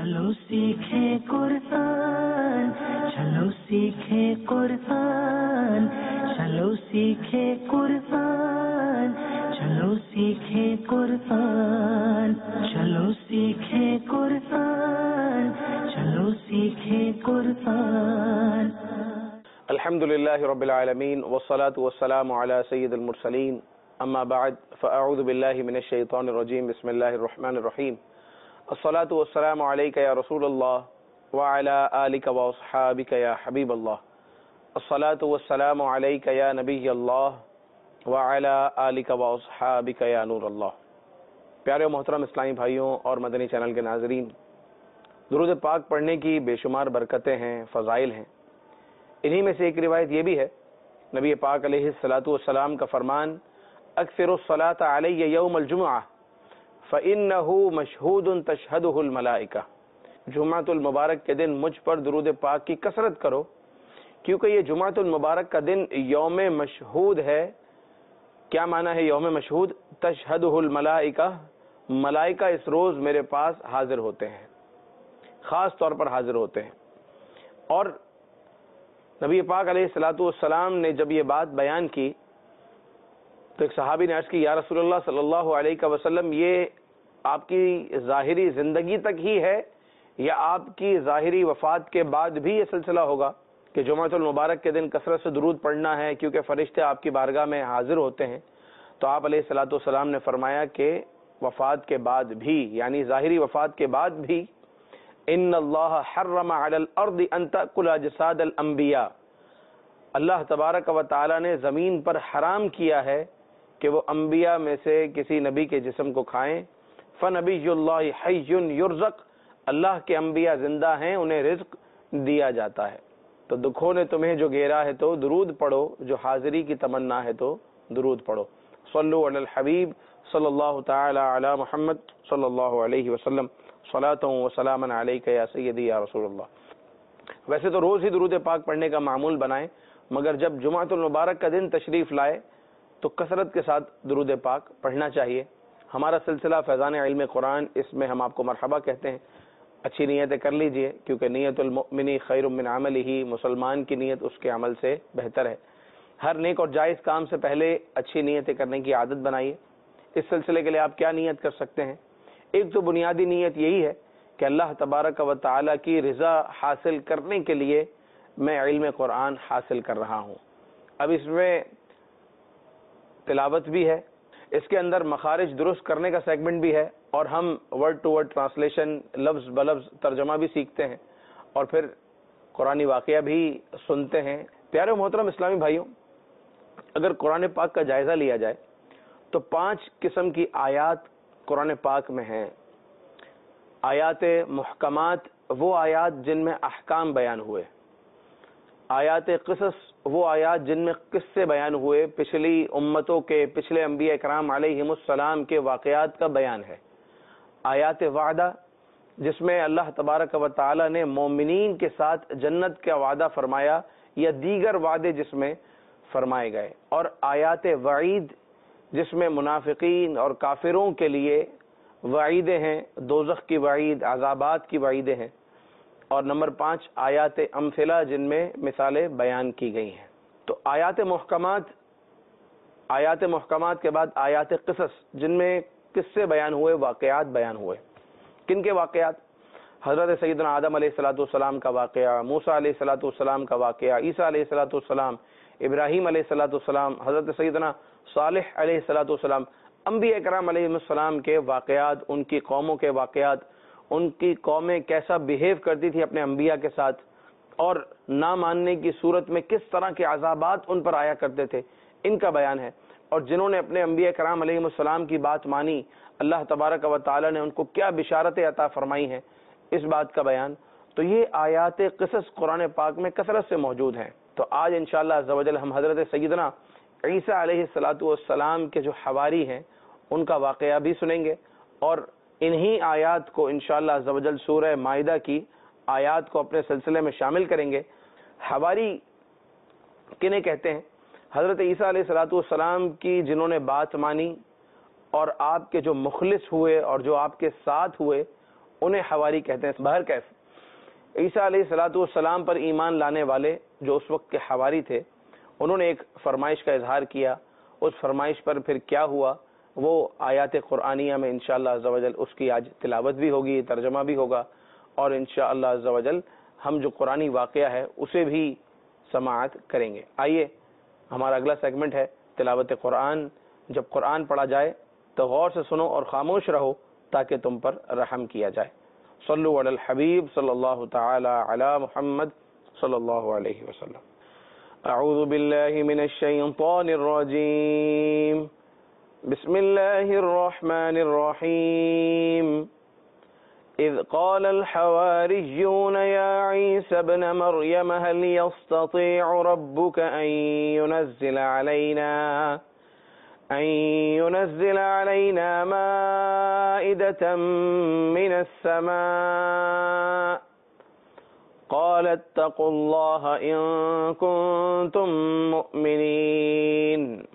चलो सीखे कुरान, चलो सीखे कुरान, चलो सीखे कुरान, चलो सीखे कुरान, चलो सीखे कुरान, चलो सीखे कुरान। अल्हम्दुलिल्लाहि रब्बिल आलमीन वस्सलातु वस्सलामु अला सय्यिदिल मुरसलीन अम्मा बाद फ़अऊज़ु बिल्लाहि मिनश शैतानिर रजीम बिस्मिल्लाहिर रहमानिर रहीम अस्सलातु वस्सलामु अलैका या रसूलल्लाह व अला आलिका व अस्हाबिका या हबीबल्लाह अस्सलातु वस्सलामु अलैका या नबियल्लाह व अला आलिका व अस्हाबिका या नूरल्लाह। प्यारे मोहतरम इस्लामी भाइयों और मदनी चैनल के नाज़रीन, दुरूद पाक पढ़ने की बेशुमार बरकतें हैं, फ़ज़ाइल हैं। इन्हीं में से एक रिवायत ये भी है, नबी पाक अलैहिस्सलातु वस्सलाम का फरमान, अक्सिरुस्सलात अलैया यौमल जुमुआ फ़इन्नहु मशहूदुन तशहदुहुल मलाइका। जुमातुल मुबारक के दिन मुझ पर दुरूद पाक की कसरत करो, क्योंकि ये जुमातुल मुबारक का दिन यौम मशहूद है। क्या माना है यौम मशहूद? तशहदुहुल मलाइका, मलाइका इस रोज़ मेरे पास हाजिर होते हैं, ख़ास तौर पर हाजिर होते हैं। और नबी पाक अलैहिस्सलातु वस्सलाम ने जब ये बात बयान की तो एक सहाबी ने अर्ज़ की, या रसूलल्लाह सल्लल्लाहु अलैहि वसल्लम, ये आपकी ज़ाहिरी ज़िंदगी तक ही है या आपकी ज़ाहिरी वफ़ात के बाद भी ये सिलसिला होगा कि जुमातुल मुबारक के दिन कसरत से दुरूद पढ़ना है क्योंकि फ़रिश्ते आपकी बारगाह में हाजिर होते हैं? तो आप अलैहिस्सलातु वस्सलाम ने फरमाया कि वफ़ात के बाद भी, यानी ज़ाहिरी वफ़ात के बाद भी, इन्नल्लाह हर्रमा अलल अर्दि अन तअकुल अजसादल अंबिया, अल्लाह तबारक व तआला ने ज़मीन पर हराम किया है कि वो अंबिया में से किसी नबी के जिस्म को खाएं। फ़नबियुल्लाहि हय्युन युरज़क़, अल्लाह के अंबिया जिंदा हैं, उन्हें रिज़्क़ दिया जाता है। तो दुखों ने तुम्हें जो घेरा है तो दुरूद पढ़ो, जो हाज़िरी की तमन्ना है तो दुरूद पढ़ो। सल्लु अलल हबीब सल्लल्लाहु तआला अला मुहम्मद सल्लल्लाहु अलैहि वसल्लम सलातन व सलामन अलैका या सय्यदी या रसूलल्लाह। वैसे तो रोज़ ही दुरूद पाक पढ़ने का मामूल बनाएं, मगर जब जुमातुल मुबारक का दिन तशरीफ़ लाए तो कसरत के साथ दुरूद पाक पढ़ना चाहिए। हमारा सिलसिला फैज़ान इल्म कुरान, इसमें हम आपको मरहबा कहते हैं। अच्छी नीयतें कर लीजिए, क्योंकि नीयतुल मुमिनी खैरुम मिन अमलिही, मुसलमान की नीयत उसके अमल से बेहतर है। हर नेक और जायज़ काम से पहले अच्छी नीयतें करने की आदत बनाइए। इस सिलसिले के लिए आप क्या नीयत कर सकते हैं? एक तो बुनियादी नीयत यही है कि अल्लाह तबारक व तआला की रज़ा हासिल करने के लिए मैं इल्म कुरान हासिल कर रहा हूँ। अब इसमें तिलावत भी है, इसके अंदर मखारिज दुरुस्त करने का सेगमेंट भी है, और हम वर्ड टू वर्ड ट्रांसलेशन, लफ्ज़ ब लफ्ज़ तर्जमा भी सीखते हैं, और फिर कुरानी वाक़या भी सुनते हैं। प्यारे मोहतरम इस्लामी भाइयों, अगर कुरान पाक का जायज़ा लिया जाए तो 5 किस्म की आयात कुरान पाक में हैं। आयात मुहकमात, वो आयात जिनमें अहकाम बयान हुए। आयात क़िसस, वो आयात जिनमें किस्से बयान हुए, पिछली उम्मतों के, पिछले अंबिया कराम अलैहिमुस्सलाम के वाक़यात का बयान है। आयात वादा, जिसमें अल्लाह तबारक व तआला ने मोमिनीन के साथ जन्नत का वादा फरमाया या दीगर वादे जिसमें फरमाए गए। और आयात वईद, जिसमें मुनाफिकीन और काफिरों के लिए वईदें हैं, दोज़ख की वईद, अज़ाबात की वईदें हैं। और नंबर 5 आयात अम्सिला, जिनमें मिसालें बयान की गई हैं। तो आयात मुहकमात के बाद आयात क़िसस, जिनमें किस्से बयान हुए, वाक़यात बयान हुए। किन के वाक़यात? हज़रत सैयदना आदम अलैहिस्सलाम का वाक़या, मूसा अलैहिस्सलाम का वाक़या, ईसा अलैहिस्सलाम, इब्राहीम अलैहिस्सलाम, हज़रत सैयदना सालिह अलैहिस्सलाम, अंबिया कराम अलैहिमुस्सलाम के वाक़यात, उनकी कौमों के वाक़यात, उनकी कौमें कैसा बिहेव करती थी अपने अंबिया के साथ, और ना मानने की सूरत में किस तरह के अज़ाबात उन पर आया करते थे, इनका बयान है। और जिन्होंने अपने अंबिया कराम अलैहिमुस्सलाम की बात मानी, अल्लाह तबारक व तआला ने उनको क्या बिशारतें अता फरमाई हैं, इस बात का बयान। तो ये आयात क़िसस कुरान पाक में कसरत से मौजूद हैं। तो आज इंशाअल्लाह अज़्ज़ा वजल हम हज़रत सैयदना ईसा अलैहिस्सलातु वस्सलाम के जो हवारी हैं उनका वाक़या भी सुनेंगे, और इन्हीं आयात को इंशाअल्लाह अज़्ज़ा वजल सूरह माइदा की आयात को अपने सिलसिले में शामिल करेंगे। हवारी किन्हें कहते हैं? हज़रत ईसा अलैहिस्सलातु वस्सलाम की जिन्होंने बात मानी और आपके जो मुखलिस हुए और जो आपके साथ हुए, انہیں حواری کہتے ہیں۔ بہرکیف عیسیٰ علیہ الصلوۃ والسلام پر ایمان لانے والے جو اس وقت کے حواری تھے، انہوں نے ایک فرمائش کا اظہار کیا، اس فرمائش پر پھر کیا ہوا وہ آیات قرآنیہ میں انشاءاللہ عز و جل اس کی آج تلاوت بھی ہوگی، ترجمہ بھی ہوگا، اور انشاءاللہ عز و جل ہم جو قرآنی واقعہ ہے اسے بھی سماعت کریں گے۔ آئیے ہمارا اگلا سیگمنٹ ہے تلاوت قرآن۔ جب قرآن پڑھا جائے تو غور سے سنو اور خاموش رہو تاکہ تم پر رحم کیا جائے۔ صلو علی الحبیب صلی اللہ تعالی علی محمد صلی اللہ علیہ وسلم۔ اعوذ باللہ من الشیطان الرجیم، بسم اللہ الرحمن الرحیم۔ اذ قال الحواریون یا عیسی ابن مریم هل يستطيع ربك أن ينزل علينا مائدة من السماء قال اتقوا الله إن كنتم مؤمنين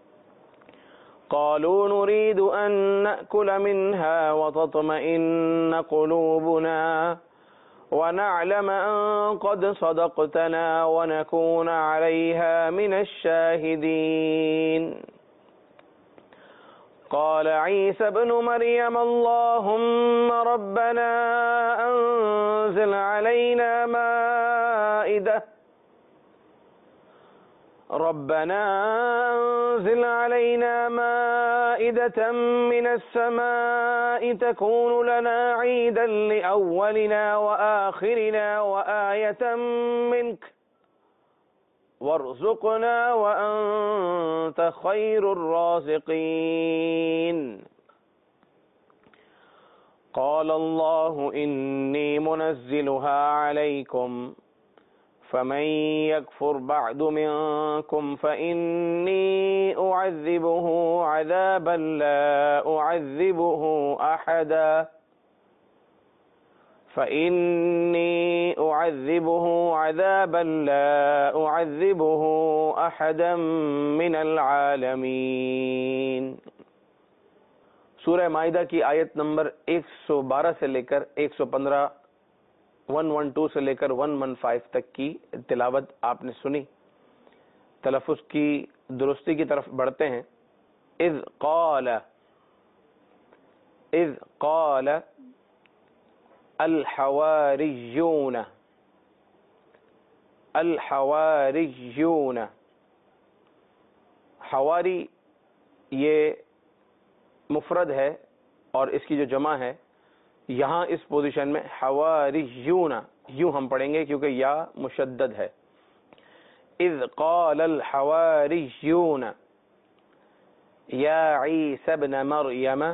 قالوا نريد أن نأكل منها وتطمئن قلوبنا ونعلم أن قد صدقتنا ونكون عليها من الشاهدين قال عيسى ابن مريم اللهم ربنا أنزل علينا مائدة من السماء تكون لنا عيدا لأولنا وآخرنا وآية منك وارزقنا وأنت خير الرازقين قال الله إني منزلها عليكم فمن يكفر بعد منكم فإني أعذبه عذابا لا أعذبه أحدا من العالمین۔ سورہ مائدہ کی آیت نمبر 112 سے لے کر 115 112 سے لے کر 115 تک کی تلاوت آپ نے سنی۔ تلفظ کی درستی کی طرف بڑھتے ہیں۔ اذ قال الحواریون حواری یہ مفرد ہے اور اس کی جو جمع ہے یہاں اس پوزیشن میں حواریون یوں ہم پڑھیں گے کیونکہ یا مشدد ہے۔ اذ قال الحواریون یا عیسی ابن مریم،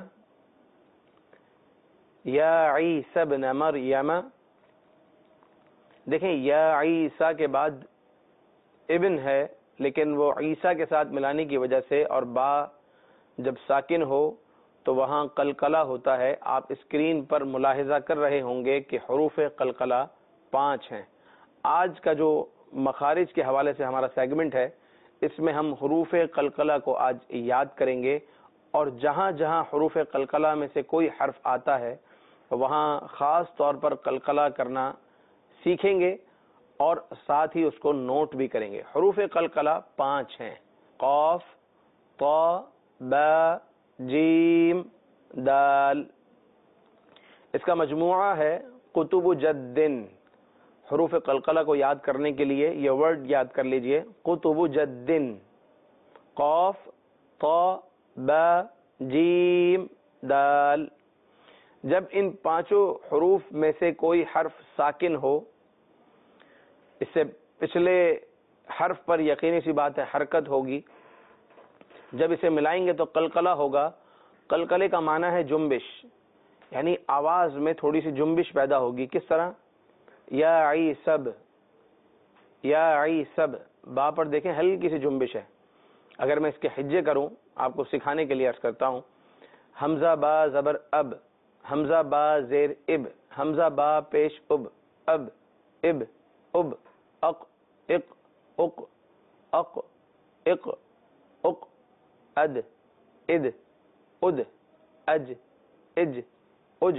یا عیسی ابن مریم، دیکھیں یا عیسیٰ کے بعد ابن ہے لیکن وہ عیسیٰ کے ساتھ ملانے کی وجہ سے اور با جب ساکن ہو تو وہاں قلقلہ ہوتا ہے۔ آپ اسکرین پر ملاحظہ کر رہے ہوں گے کہ حروف قلقلہ 5 ہیں۔ آج کا جو مخارج کے حوالے سے ہمارا سیگمنٹ ہے اس میں ہم حروف قلقلہ کو آج یاد کریں گے، اور جہاں جہاں حروف قلقلہ میں سے کوئی حرف آتا ہے وہاں خاص طور پر قلقلہ کرنا سیکھیں گے اور ساتھ ہی اس کو نوٹ بھی کریں گے۔ حروف قلقلہ 5 ہیں، قاف، طا، با، جیم، دال۔ اس کا مجموعہ ہے قطب جد۔ حروف قلقلہ کو یاد کرنے کے لیے یہ ورڈ یاد کر لیجئے، قطب جد، قاف، طا، با، جیم، دال۔ جب ان 5 حروف میں سے کوئی حرف ساکن ہو، اس سے پچھلے حرف پر یقینی سی بات ہے حرکت ہوگی، جب اسے ملائیں گے تو قلقلہ ہوگا۔ قلقلے کا معنی ہے جنبش، یعنی آواز میں تھوڑی سی جنبش پیدا ہوگی۔ کس طرح؟ یا عیسب، یا عیسب، با پر دیکھیں ہلکی سی جنبش ہے۔ اگر میں اس کے حجے کروں آپ کو سکھانے کے لیے عرض کرتا ہوں، حمزہ با زبر اب، حمزہ با زیر اب، حمزہ با پیش اب، اب، اب، اب، اق، اق، اق، اق، اق، اق، اد، اد، اد، اج، اج، اج،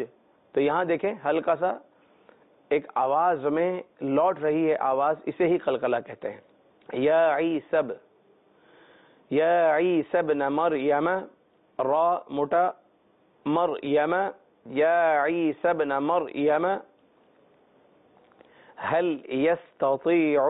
تو یہاں دیکھیں ہلکا سا ایک آواز میں لوٹ رہی ہے آواز، اسے ہی قلقلہ کہتے ہیں. یا عیسب، یا عیسی ابن مریم، را موٹا، مریم، یا عیسی ابن مریم، هل یستطیع،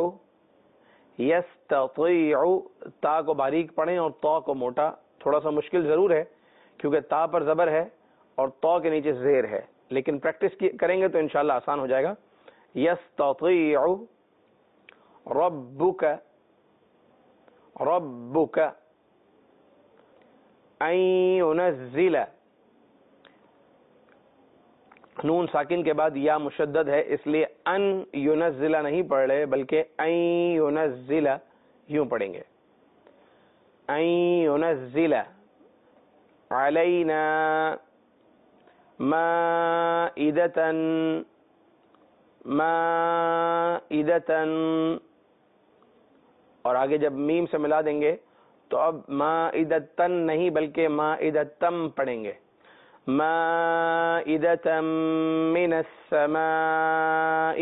یستطیع، تا کو باریک پڑھیں اور تو کو موٹا. تھوڑا سا مشکل ضرور ہے کیونکہ تا پر زبر ہے اور تو کے نیچے زیر ہے، لیکن پریکٹس کریں گے تو انشاءاللہ آسان ہو جائے گا. یستطیع ربک، ربک ان ینزل، نون ساکن کے بعد یا مشدد ہے اس لیے ان ینزل نہیں پڑھ رہے بلکہ ان ینزل یوں پڑھیں گے. ان ینزل علینا مائدۃ، مائدۃ، اور آگے جب میم سے ملا دیں گے تو اب مائدۃ نہیں بلکہ مائدۃم پڑھیں گے. مائدۃ من السماء،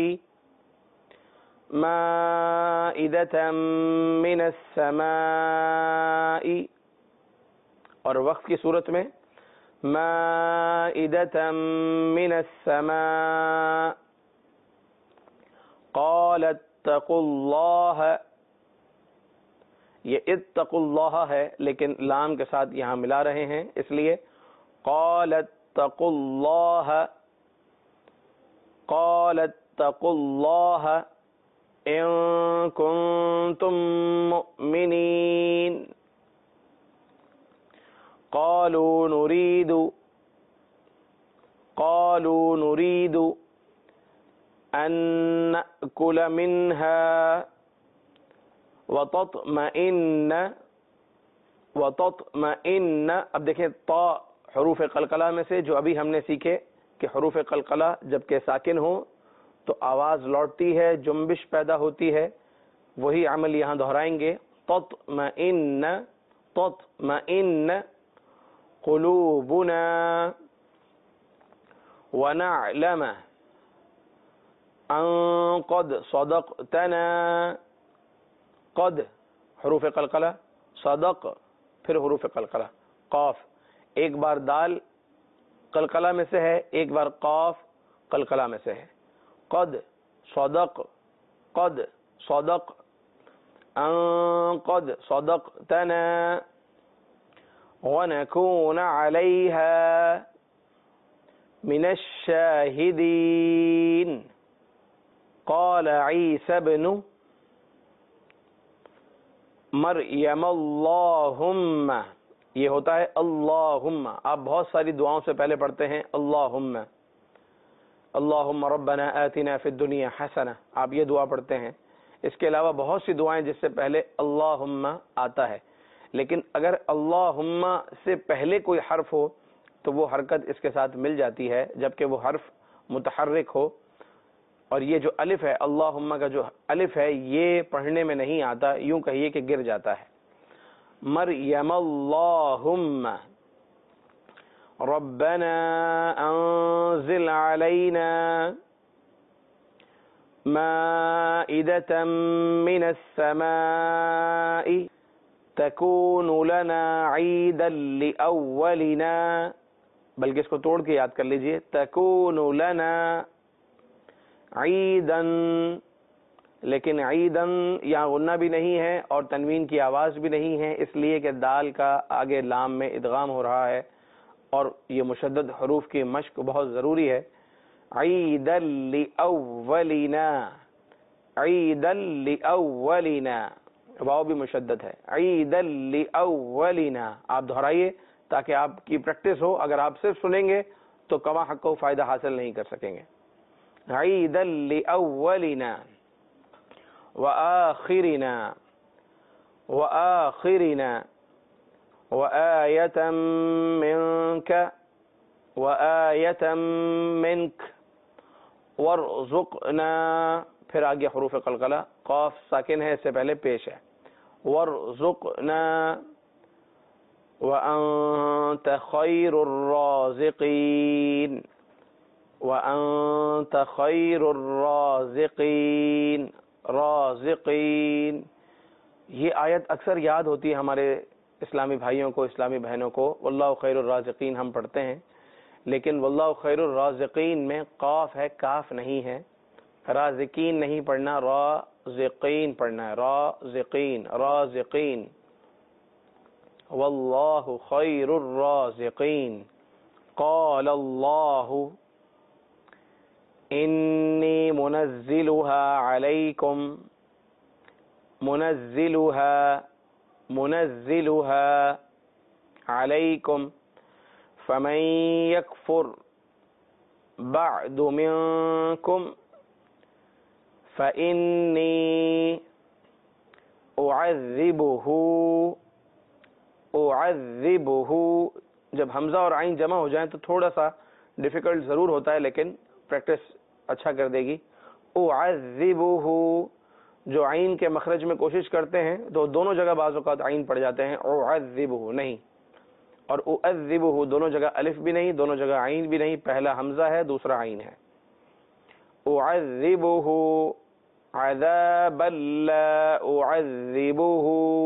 مائدۃ من السماء، اور وقف کی صورت میں مائدۃ من السماء، قال اتقوا اللہ، یہ اتقوا اللہ ہے لیکن لام کے ساتھ یہاں ملا رہے ہیں اس لیے قال اتقوا اللہ، قال اتقوا اللہ ان کنتم مؤمنین. قالوا نريد، قالوا نريد ان نأكل منها وتطمئن، وتطمئن. اب دیکھیں طا حروف قلقلہ میں سے جو ابھی ہم نے سیکھے کہ حروف قلقلہ جب کہ ساکن ہو تو آواز لوٹتی ہے، جنبش پیدا ہوتی ہے، وہی عمل یہاں دہرائیں گے. تطمئن، تطمئن قلوبنا ونعلم ان قد صدقتنا، قد حروف قلقلہ، صدق پھر حروف قلقلہ. قاف ایک بار دال قلقلہ میں سے ہے، ایک بار قاف قلقلہ میں سے ہے. قد صدق، قد صدق، ان قد صدقتنا ونكون عليها من الشاهدين. قال عيسى ابن مریم اللہم، یہ ہوتا ہے اللہم. آپ بہت ساری دعاؤں سے پہلے پڑھتے ہیں اللہم، اللہم ربنا آتنا فی الدنیا حسنہ، آپ یہ دعا پڑھتے ہیں. اس کے علاوہ بہت سی دعائیں جس سے پہلے اللہم آتا ہے، لیکن اگر اللہم سے پہلے کوئی حرف ہو تو وہ حرکت اس کے ساتھ مل جاتی ہے جبکہ وہ حرف متحرک ہو. اور یہ جو الف ہے، اللہم کا جو الف ہے یہ پڑھنے میں نہیں آتا، یوں کہیے کہ گر جاتا ہے. مریم اللہم ربنا انزل علینا مائدۃ من السماء تکون لنا عیدا لأولنا، بلکہ اس کو توڑ کے یاد کر لیجئے، تکون لنا عیدن، لیکن عیدن یہاں غنہ بھی نہیں ہے اور تنوین کی آواز بھی نہیں ہے، اس لیے کہ دال کا آگے لام میں ادغام ہو رہا ہے اور یہ مشدد حروف کی مشق بہت ضروری ہے. عیدا لأولنا، عیدا لأولنا، واو بھی مشدد ہے. عیدا لأولنا، آپ دہرائیے تاکہ آپ کی پریکٹس ہو. اگر آپ صرف سنیں گے تو کما حق کو فائدہ حاصل نہیں کر سکیں گے. عیدا لأولنا وآخرنا، وآخرنا وآیة منک، وآیة منک وارزقنا، پھر آگے حروف قلقلہ، قاف ساکن ہے اس سے پہلے پیش ہے. وارزقنا وانت خیر الرازقین. وأنت خير الرازقين. رازقین، یہ آیت اکثر یاد ہوتی ہے ہمارے اسلامی بھائیوں کو، اسلامی بہنوں کو. واللہ خیر الرازقین ہم پڑھتے ہیں، لیکن واللہ خیر الرازقین میں قاف ہے، کاف نہیں ہے. رازقین نہیں پڑھنا، رازقین پڑھنا ہے. رازقین، رازقین. واللہ خیر الرازقین. قال اللہ انی منزلها علیکم. منزلها علیکم فمن یکفر بعد منکم فإنی اعذبہ. جب حمزہ اور عین جمع ہو جائیں تو تھوڑا سا ڈیفیکلٹ ضرور ہوتا ہے، لیکن پریکٹس اچھا کر دے گی. اعذبہ، جو عین کے مخرج میں کوشش کرتے ہیں تو دونوں جگہ بعض اوقات عین پڑ جاتے ہیں، اعذبہ نہیں. اور اعذبہ دونوں جگہ الف بھی نہیں، دونوں جگہ عین بھی نہیں، پہلا حمزہ ہے دوسرا عین ہے. اعذبہ عذابا لا اعذبہ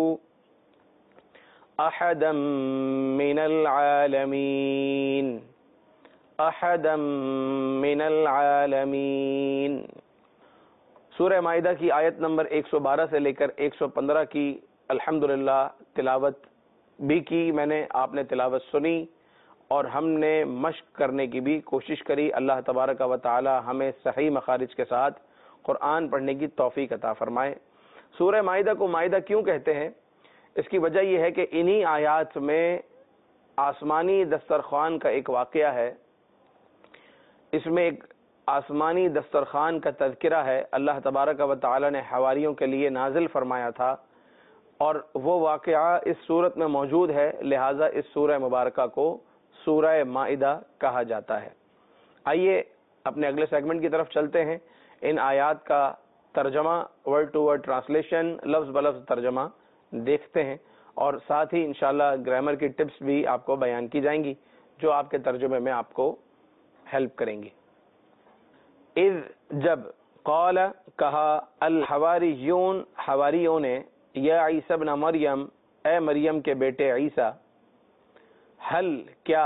احدا من العالمین. احدا من العالمین. سورہ مائدہ کی آیت نمبر 112 سے لے کر 115 کی الحمدللہ تلاوت بھی کی میں نے، آپ نے تلاوت سنی اور ہم نے مشق کرنے کی بھی کوشش کری. اللہ تبارک و تعالی ہمیں صحیح مخارج کے ساتھ قرآن پڑھنے کی توفیق عطا فرمائے. سورہ مائدہ کو مائدہ کیوں کہتے ہیں؟ اس کی وجہ یہ ہے کہ انہی آیات میں آسمانی دسترخوان کا ایک واقعہ ہے. اس میں ایک آسمانی دسترخوان کا تذکرہ ہے، اللہ تبارک و تعالی نے حواریوں کے لیے نازل فرمایا تھا، اور وہ واقعہ اس سورت میں موجود ہے، لہٰذا اس سورہ مبارکہ کو سورہ مائدہ کہا جاتا ہے. آئیے اپنے اگلے سیگمنٹ کی طرف چلتے ہیں. ان آیات کا ترجمہ، ورڈ ٹو ورڈ ٹرانسلیشن، لفظ بلفظ ترجمہ دیکھتے ہیں، اور ساتھ ہی انشاءاللہ گرامر کی ٹپس بھی آپ کو بیان کی جائیں گی جو آپ کے ترجمے میں آپ کو ہیلپ کریں گی. اذ جب، قال کہا، الحواریون حواریوں نے، یا عیسی ابن مریم اے مریم کے بیٹے عیسیٰ، حل کیا،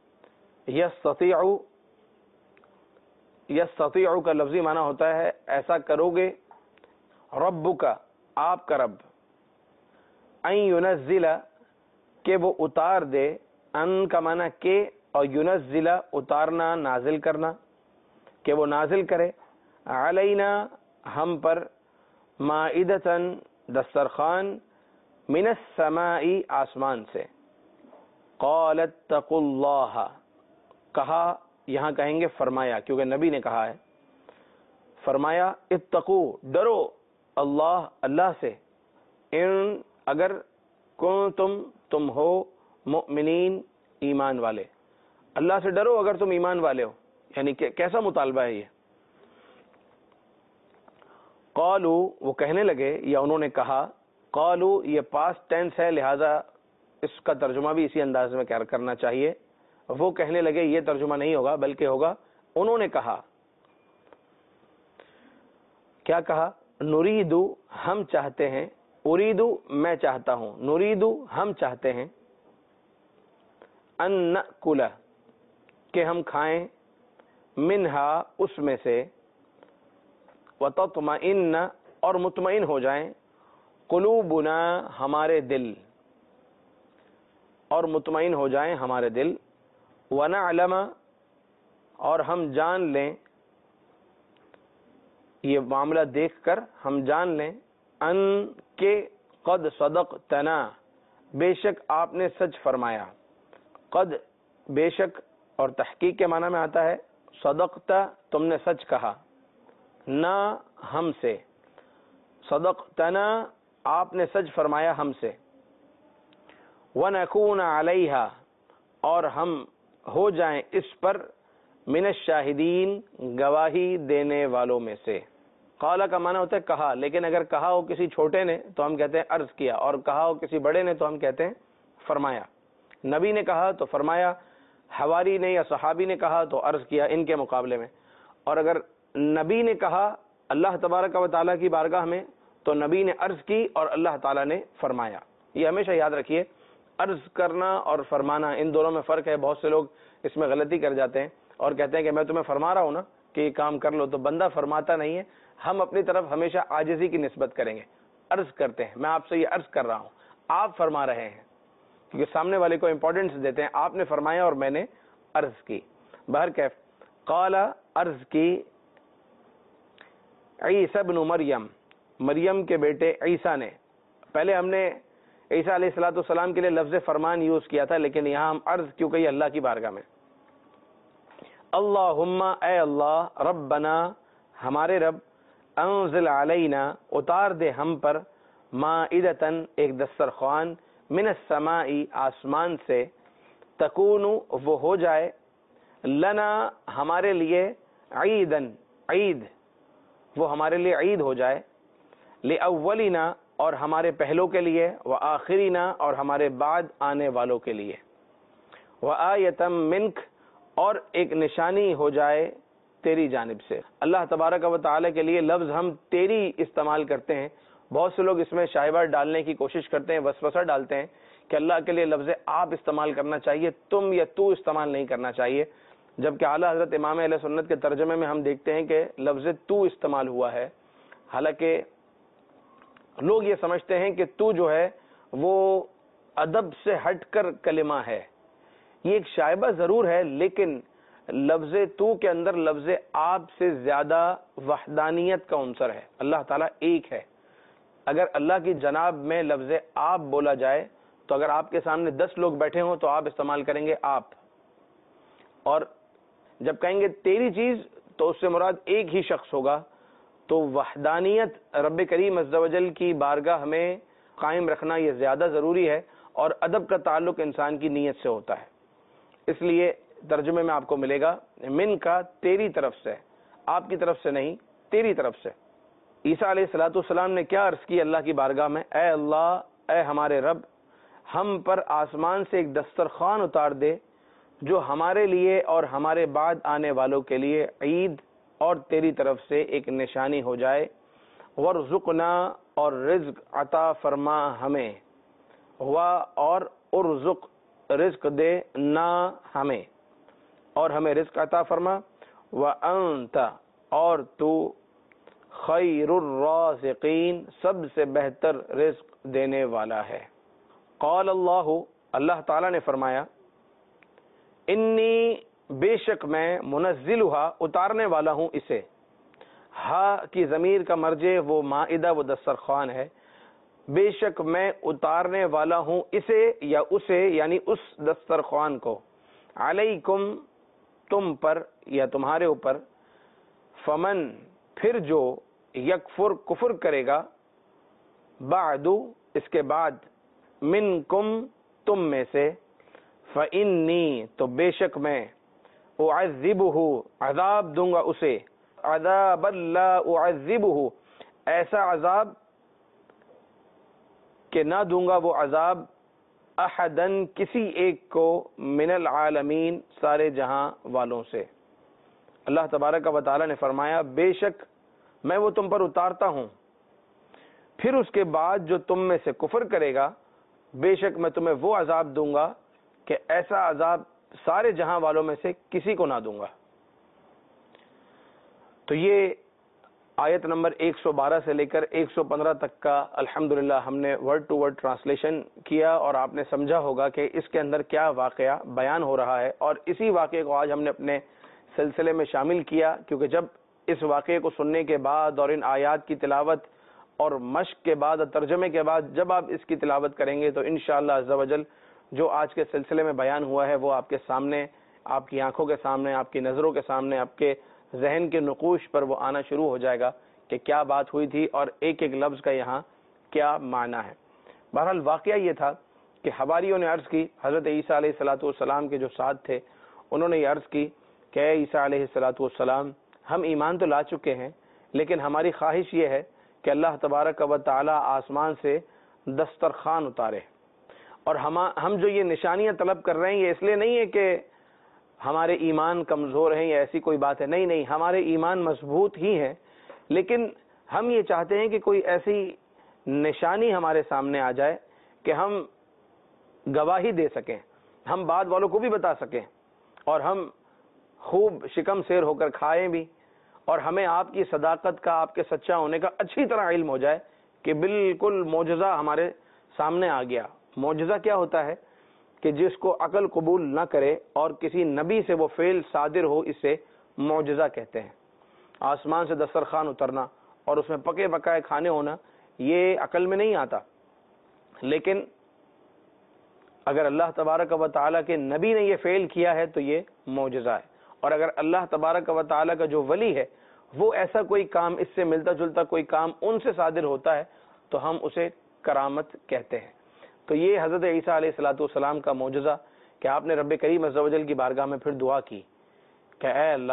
یستطیع کا لفظی معنی ہوتا ہے ایسا کرو گے، ربک آپ کا رب، ان ینزل کہ وہ اتار دے، ان کا معنی کہ، اور ینزل اتارنا نازل کرنا، کہ وہ نازل کرے، علینا ہم پر، مائدتن دسترخوان، من السماء آسمان سے. قال اتقوا اللہ کہا، یہاں کہیں گے فرمایا کیونکہ نبی نے کہا ہے، فرمایا اتقوا ڈرو، اللہ اللہ سے، ان اگر تم ہو مؤمنین ایمان والے، اللہ سے ڈرو اگر تم ایمان والے ہو. یعنی کہ کیسا مطالبہ ہے یہ؟ قالو وہ کہنے لگے، یا انہوں نے کہا، قالو یہ پاسٹ ٹینس ہے لہذا اس کا ترجمہ بھی اسی انداز میں کرنا چاہیے. وہ کہنے لگے یہ ترجمہ نہیں ہوگا بلکہ ہوگا انہوں نے کہا. کیا کہا؟ نریدو ہم چاہتے ہیں، اریدو میں چاہتا ہوں، نریدو ہم چاہتے ہیں، ان نأکل کہ ہم کھائیں، منہا اس میں سے، وتطمئن اور مطمئن ہو جائیں، قلوبنا ہمارے دل، اور مطمئن ہو جائیں ہمارے دل، ونعلم اور ہم جان لیں، یہ معاملہ دیکھ کر ہم جان لیں، ان کے قد صدقتنا بے شک آپ نے سچ فرمایا. قد بے شک اور تحقیق کے معنی میں آتا ہے، صدقتا تم نے سچ کہا، نہ ہم سے، صدقتنا آپ نے سچ فرمایا ہم سے، وَنَكُونَ عَلَيْهَا اور ہم ہو جائیں اس پر، من الشاہدین گواہی دینے والوں میں سے. قال کا معنی ہوتا ہے کہا، لیکن اگر کہا ہو کسی چھوٹے نے تو ہم کہتے ہیں عرض کیا، اور کہا ہو کسی بڑے نے تو ہم کہتے ہیں فرمایا. نبی نے کہا تو فرمایا، حواری نے یا صحابی نے کہا تو عرض کیا ان کے مقابلے میں، اور اگر نبی نے کہا اللہ تبارک و تعالیٰ کی بارگاہ میں تو نبی نے عرض کی اور اللہ تعالیٰ نے فرمایا۔ یہ ہمیشہ یاد رکھیے، عرض کرنا اور فرمانا ان دونوں میں فرق ہے۔ بہت سے لوگ اس میں غلطی کر جاتے ہیں اور کہتے ہیں کہ میں تمہیں فرما رہا ہوں نا کہ یہ کام کر لو، تو بندہ فرماتا نہیں ہے، ہم اپنی طرف ہمیشہ عاجزی کی نسبت کریں گے، عرض کرتے ہیں، میں آپ سے یہ عرض کر رہا ہوں، آپ فرما رہے ہیں، کیونکہ سامنے والے کو امپورٹنس دیتے ہیں، آپ نے فرمایا اور میں نے عرض کی۔ بہرکیف قال، عرض کی عیسی ابن مریم، مریم کے بیٹے عیسیٰ نے۔ پہلے ہم نے عیسیٰ علیہ الصلوۃ والسلام کے لیے لفظ فرمان یوز کیا تھا، لیکن یہاں ہم عرض کیوں کہی اللہ کی بارگاہ میں۔ اللہم، اے اللہ، ربنا، ہمارے رب، انزل علینا، اتار دے ہم پر، مائدتن، ایک دسترخوان، من السماء، آسمان سے، تکون، وہ ہو جائے، لنا، ہمارے لیے، عیدن، عید، وہ ہمارے لیے عید ہو جائے، لأولنا، اور ہمارے پہلوں کے لیے، وآخرنا، اور ہمارے بعد آنے والوں کے لیے، وآیتم منک، اور ایک نشانی ہو جائے تیری جانب سے۔ اللہ تبارک و تعالی کے لیے لفظ ہم تیری استعمال کرتے ہیں، بہت سے لوگ اس میں شائبہ ڈالنے کی کوشش کرتے ہیں، وسوسہ ڈالتے ہیں کہ اللہ کے لیے لفظ آپ استعمال کرنا چاہیے، تم یا تو استعمال نہیں کرنا چاہیے، جبکہ اعلیٰ حضرت امام اہل سنت کے ترجمے میں ہم دیکھتے ہیں کہ لفظ تو استعمال ہوا ہے۔ حالانکہ لوگ یہ سمجھتے ہیں کہ تو جو ہے وہ ادب سے ہٹ کر کلمہ ہے، یہ ایک شائبہ ضرور ہے، لیکن لفظ تو کے اندر لفظ آپ سے زیادہ وحدانیت کا عنصر ہے۔ اللہ تعالیٰ ایک ہے، اگر اللہ کی جناب میں لفظ آپ بولا جائے تو اگر آپ کے سامنے 10 لوگ بیٹھے ہوں تو آپ استعمال کریں گے آپ، اور جب کہیں گے تیری چیز تو اس سے مراد ایک ہی شخص ہوگا۔ تو وحدانیت رب کریم عز و جل کی بارگاہ میں قائم رکھنا یہ زیادہ ضروری ہے، اور ادب کا تعلق انسان کی نیت سے ہوتا ہے۔ اس لیے ترجمے میں آپ کو ملے گا من کا، تیری طرف سے، آپ کی طرف سے نہیں، تیری طرف سے۔ عیسیٰ علیہ الصلوۃ والسلام نے کیا عرض کی اللہ کی بارگاہ میں؟ اے اللہ، اے ہمارے رب، ہم پر آسمان سے ایک دسترخوان اتار دے جو ہمارے لیے اور ہمارے بعد آنے والوں کے لیے عید اور تیری طرف سے ایک نشانی ہو جائے، ورزقنا، اور رزق عطا فرما ہمیں، اور ارزق، رزق دے نا ہمیں، اور ہمیں رزق عطا فرما، وانت، اور تو، خیر الرازقین، سب سے بہتر رزق دینے والا ہے۔ قال اللہ، اللہ تعالیٰ نے فرمایا، انی، بے شک میں، منزلھا، اتارنے والا ہوں اسے۔ ہا کی ضمیر کا مرجع وہ مائدہ، وہ دسترخوان ہے، بے شک میں اتارنے والا ہوں اسے یا اسے، یعنی اس دسترخوان کو، علیکم، تم پر یا تمہارے اوپر، فمن، پھر جو، یکفر، کفر کرے گا، بعد، اس کے بعد، منکم، تم میں سے، فإنی، تو بے شک میں، اعذبہ، عذاب دوں گا اسے، عذاب لا اعذبہ، ایسا عذاب کہ نہ دوں گا وہ عذاب، احدن، کسی ایک کو، من العالمین، سارے جہاں والوں سے۔ اللہ تبارک و تعالی نے فرمایا، بے شک میں وہ تم پر اتارتا ہوں، پھر اس کے بعد جو تم میں سے کفر کرے گا، بے شک میں تمہیں وہ عذاب دوں گا کہ ایسا عذاب سارے جہاں والوں میں سے کسی کو نہ دوں گا۔ تو یہ آیت نمبر 112 سے لے کر 115 تک کا الحمدللہ ہم نے ورڈ ٹو ورڈ ٹرانسلیشن کیا، اور آپ نے سمجھا ہوگا کہ اس کے اندر کیا واقعہ بیان ہو رہا ہے، اور اسی واقعے کو آج ہم نے اپنے سلسلے میں شامل کیا، کیونکہ جب اس واقعے کو سننے کے بعد اور ان آیات کی تلاوت اور مشق کے بعد اور ترجمے کے بعد جب آپ اس کی تلاوت کریں گے تو انشاءاللہ عز و جل جو آج کے سلسلے میں بیان ہوا ہے وہ آپ کے سامنے، آپ کی آنکھوں کے سامنے، آپ کی نظروں کے سامنے، آپ کے ذہن کے نقوش پر وہ آنا شروع ہو جائے گا کہ کیا بات ہوئی تھی اور ایک ایک لفظ کا یہاں کیا معنی ہے۔ بہرحال واقعہ یہ تھا کہ حواریوں نے عرض کی، حضرت عیسیٰ علیہ الصلوۃ والسلام کے جو ساتھ تھے انہوں نے یہ عرض کی کہ اے عیسیٰ علیہ الصلوۃ والسلام، ہم ایمان تو لا چکے ہیں، لیکن ہماری خواہش یہ ہے کہ اللہ تبارک و تعالی آسمان سے دسترخوان اتارے، اور ہم جو یہ نشانیاں طلب کر رہے ہیں یہ اس لیے نہیں ہے کہ ہمارے ایمان کمزور ہیں یا ایسی کوئی بات ہے، نہیں، ہمارے ایمان مضبوط ہی ہیں، لیکن ہم یہ چاہتے ہیں کہ کوئی ایسی نشانی ہمارے سامنے آ جائے کہ ہم گواہی دے سکیں، ہم بعد والوں کو بھی بتا سکیں، اور ہم خوب شکم سیر ہو کر کھائیں بھی، اور ہمیں آپ کی صداقت کا، آپ کے سچا ہونے کا اچھی طرح علم ہو جائے کہ بالکل معجزہ ہمارے سامنے آ گیا۔ معجزہ کیا ہوتا ہے کہ جس کو عقل قبول نہ کرے اور کسی نبی سے وہ فعل صادر ہو، اسے معجزہ کہتے ہیں۔ آسمان سے دسترخوان اترنا اور اس میں پکے پکائے کھانے ہونا، یہ عقل میں نہیں آتا، لیکن اگر اللہ تبارک و تعالیٰ کے نبی نے یہ فعل کیا ہے تو یہ معجزہ ہے، اور اگر اللہ تبارک و تعالیٰ کا جو ولی ہے وہ ایسا کوئی کام، اس سے ملتا جلتا کوئی کام ان سے صادر ہوتا ہے تو ہم اسے کرامت کہتے ہیں۔ تو یہ حضرت عیسیٰ علیہ الصلوۃ والسلام کا معجزہ کہ آپ نے رب کریم عز و جل کی بارگاہ میں پھر دعا کی کہ اے اللہ،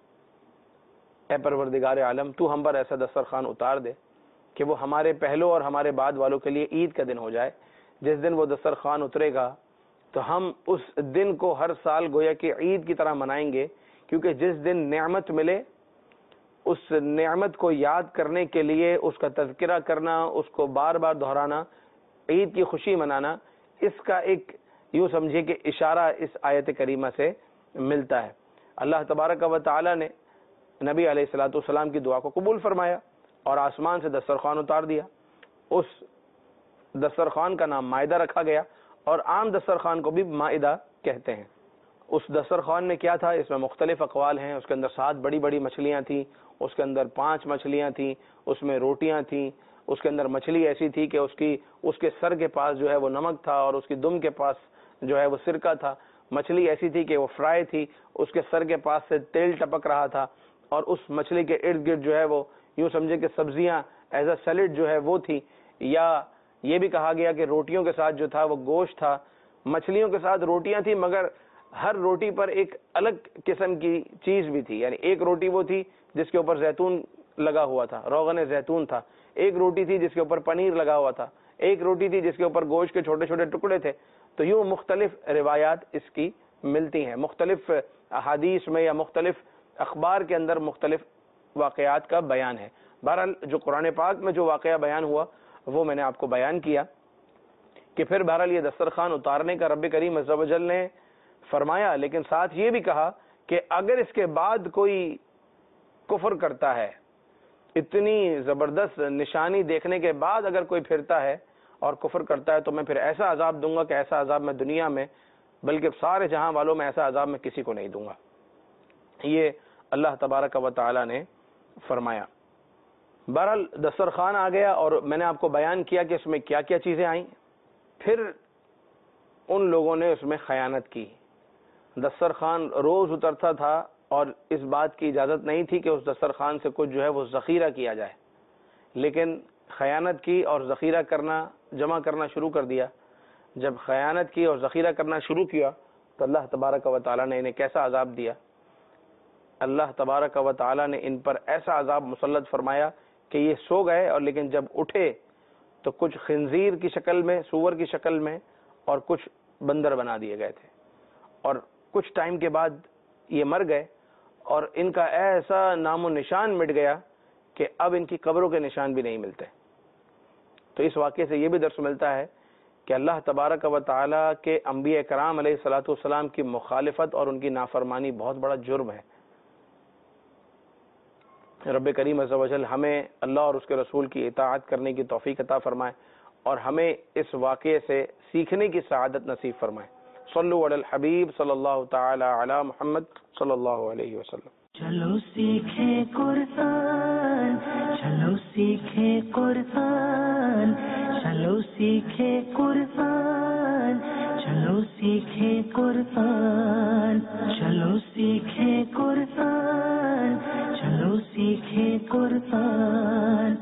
اے پروردگار عالم، تو ہم پر ایسا دسترخوان اتار دے کہ وہ ہمارے پہلو اور ہمارے بعد والوں کے لیے عید کا دن ہو جائے۔ جس دن وہ دسترخوان اترے گا تو ہم اس دن کو ہر سال گویا کہ عید کی طرح منائیں گے، کیونکہ جس دن نعمت ملے اس نعمت کو یاد کرنے کے لیے، اس کا تذکرہ کرنا، اس کو بار بار دہرانا، عید کی خوشی منانا، اس کا ایک یوں سمجھے کہ اشارہ اس آیت کریمہ سے ملتا ہے۔ اللہ تبارک و تعالی نے نبی علیہ الصلوۃ والسلام کی دعا کو قبول فرمایا اور آسمان سے دسترخوان اتار دیا۔ اس دسترخوان کا نام مائدہ رکھا گیا، اور عام دسترخوان کو بھی مائدہ کہتے ہیں۔ اس دسترخوان میں کیا تھا، اس میں مختلف اقوال ہیں۔ اس کے اندر 7 بڑی بڑی مچھلیاں تھیں، اس کے اندر 5 مچھلیاں تھیں، اس میں روٹیاں تھیں، اس کے اندر مچھلی ایسی تھی کہ اس کے سر کے پاس جو ہے وہ نمک تھا، اور اس کی دم کے پاس جو ہے وہ سرکہ تھا۔ مچھلی ایسی تھی کہ وہ فرائی تھی، اس کے سر کے پاس سے تیل ٹپک رہا تھا، اور اس مچھلی کے ارد گرد جو ہے وہ یوں سمجھے کہ سبزیاں ایز اے سیلڈ جو ہے وہ تھی، یا یہ بھی کہا گیا کہ روٹیوں کے ساتھ جو تھا وہ گوشت تھا۔ مچھلیوں کے ساتھ روٹیاں تھیں، مگر ہر روٹی پر ایک الگ قسم کی چیز بھی تھی، یعنی ایک روٹی وہ تھی جس کے اوپر زیتون لگا ہوا تھا، روغن زیتون تھا، ایک روٹی تھی جس کے اوپر پنیر لگا ہوا تھا، ایک روٹی تھی جس کے اوپر گوشت کے چھوٹے چھوٹے ٹکڑے تھے۔ تو یوں مختلف روایات اس کی ملتی ہیں، مختلف احادیث میں یا مختلف اخبار کے اندر مختلف واقعات کا بیان ہے۔ بہرحال جو قرآن پاک میں جو واقعہ بیان ہوا وہ میں نے آپ کو بیان کیا کہ پھر بہرحال یہ دسترخوان اتارنے کا رب کریم عز و جل نے فرمایا، لیکن ساتھ یہ بھی کہا کہ اگر اس کے بعد کوئی کفر کرتا ہے، اتنی زبردست نشانی دیکھنے کے بعد اگر کوئی پھرتا ہے اور کفر کرتا ہے تو میں پھر ایسا عذاب دوں گا کہ ایسا عذاب میں دنیا میں بلکہ سارے جہاں والوں میں ایسا عذاب میں کسی کو نہیں دوں گا۔ یہ اللہ تبارک و تعالی نے فرمایا۔ بہرحال دسترخوان آ گیا، اور میں نے آپ کو بیان کیا کہ اس میں کیا کیا چیزیں آئیں۔ پھر ان لوگوں نے اس میں خیانت کی۔ دسترخوان روز اترتا تھا، اور اس بات کی اجازت نہیں تھی کہ اس دسترخوان سے کچھ جو ہے وہ ذخیرہ کیا جائے، لیکن خیانت کی اور ذخیرہ کرنا، جمع کرنا شروع کر دیا۔ جب خیانت کی اور ذخیرہ کرنا شروع کیا تو اللہ تبارک و تعالیٰ نے انہیں کیسا عذاب دیا۔ اللہ تبارک و تعالیٰ نے ان پر ایسا عذاب مسلط فرمایا کہ یہ سو گئے، اور لیکن جب اٹھے تو کچھ خنزیر کی شکل میں، سور کی شکل میں، اور کچھ بندر بنا دیے گئے تھے، اور کچھ ٹائم کے بعد یہ مر گئے، اور ان کا ایسا نام و نشان مٹ گیا کہ اب ان کی قبروں کے نشان بھی نہیں ملتے۔ تو اس واقعے سے یہ بھی درس ملتا ہے کہ اللہ تبارک و تعالیٰ کے انبیاء کرام علیہ الصلوۃ والسلام کی مخالفت اور ان کی نافرمانی بہت بڑا جرم ہے۔ رب کریم عز و جل ہمیں اللہ اور اس کے رسول کی اطاعت کرنے کی توفیق عطا فرمائے، اور ہمیں اس واقعے سے سیکھنے کی سعادت نصیب فرمائے۔ صلو علی الحبیب صلی اللہ تعالی علی محمد صلی اللہ علیہ وسلم۔ چلو سیکھیں قرآن، چلو سیکھیں قرآن، چلو سیکھیں قرآن، چلو سیکھیں قرآن، چلو سیکھیں قرآن، چلو سیکھیں قرآن۔